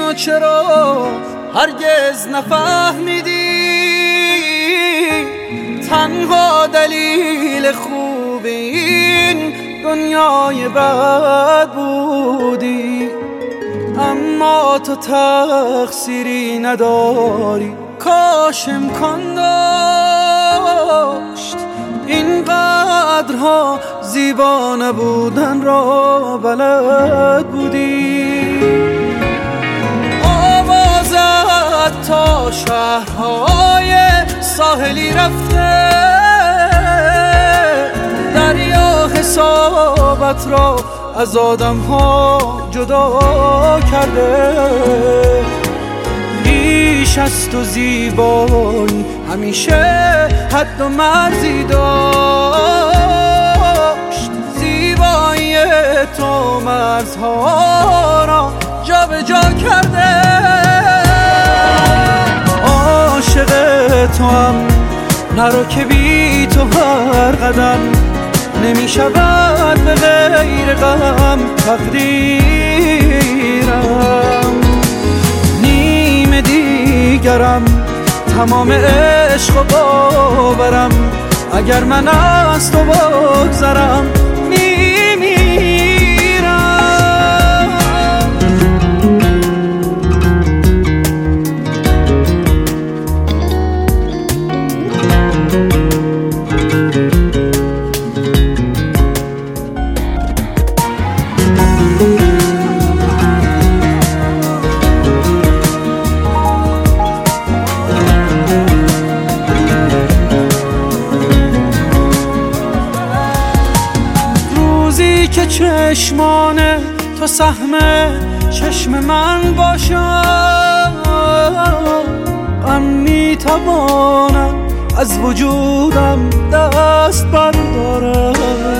اینو چرا هرگز نفهمیدی؟ تنها دلیل خوب این دنیای بد بودی، اما تو تقصیری نداری. کاش امکان داشت این قدرها زیبا نبودن را بلد بودی. آوازت تا شهرهای ساحلی رفته، دریا حسابت را از آدم‌ها جدا کرده. بیش از تو زیبایی همیشه حد و مرزی داشت، زیبایی تو مرزها را جا به جا کرده. عاشق تو هم نرو که بی تو هر قدم نمی شود به غیر غم تقدیرم. نیم دیگرم تمام عشق و باورم، اگر من از تو بگذرم که چشمان تو سهم چشم من باشد، غم میتوانم از وجودم دست بردارم.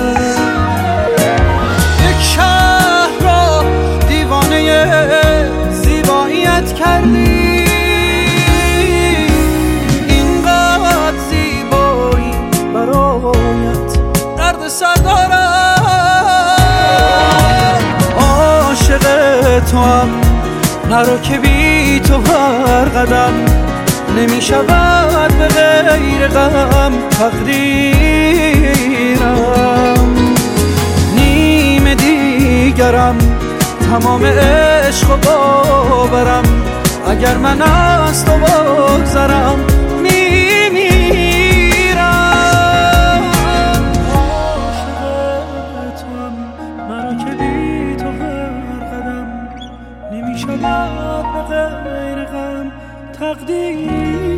یک شهر را دیوانه زیباییت کردی، اینقدر زیبایی برایت درد سر دارم. عاشق تو هم نرو که بی تو هر قدم نمی شود به غیر غم تقدیرم. نیم دیگرم تمام عشق و باورم، اگر من از تو بگذرم شود به غیر غم تقدیر.